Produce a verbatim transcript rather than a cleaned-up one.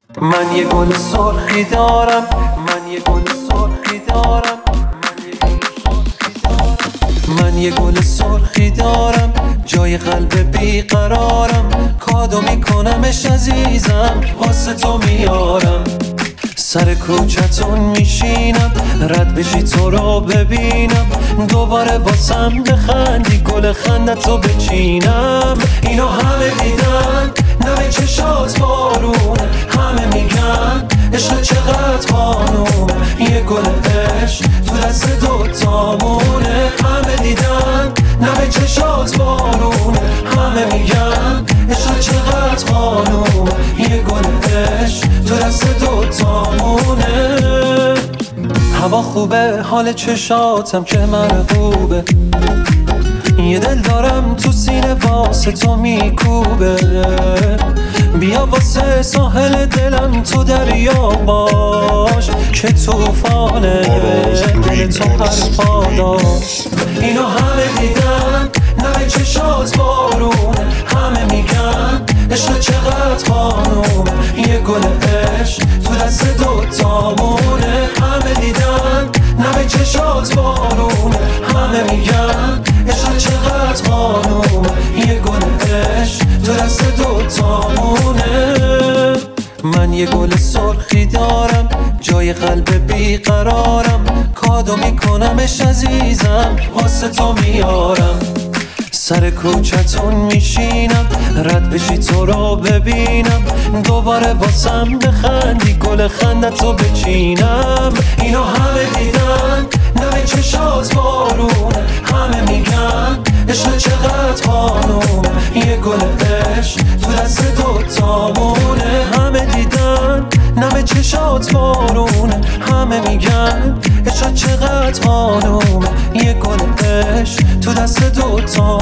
من یه گل سرخی دارم، من یه گل سرخی دارم، من یه گل سرخی دارم، جای قلب بیقرارم، کادو میکنمش عزیزم، واسه تو میارم. سر کوچتون میشینم، رد بشی تو رو ببینم، دوباره واسم بخندی، گل خندتو بچینم. اینو همه دیدن، نمه چشات بارون، همه میگن عشق چقدر قانون، یه گل عشق تو دست دوتامونه. همه دیدن، نمه چشات بارون، همه میگن عشق چقدر قانون، یه گل عشق تو دست دوتامونه. هوا خوبه، حال چشاتم که مرغوبه، یه دل دارم تو سینه واسه تو میکوبه. بیا واسه ساحل دلم تو دریا باش، که توفانه دل تو حرفا داشت. اینو همه دیدن، نمه چشات بارون، همه میگن عشق چقدر قانون، یه گل عشق تو دست دوتامونه. همه دیدن، نمه چشات بارون، همه میگن عشق چقدر قانون، یه گل عشق تو دست دوتامونه. من یه گل سرخی دارم، جای قلب بیقرارم، کادو میکنمش عزیزم، واسه تو میارم. سر کوچتون میشینم، رد بشی تو رو ببینم، دوباره واسم بخندی، گل خندتو بچینم. اینو همه دیدن، نمه چشات بارون، همه میگن عشق چقدر قانون، یه گل عشق تو دست دوتامونه. همه دیدن، نمه چشات بارون، همه میگن عشق چقدر قانون، یه گل عشق تو دست دوتامونه.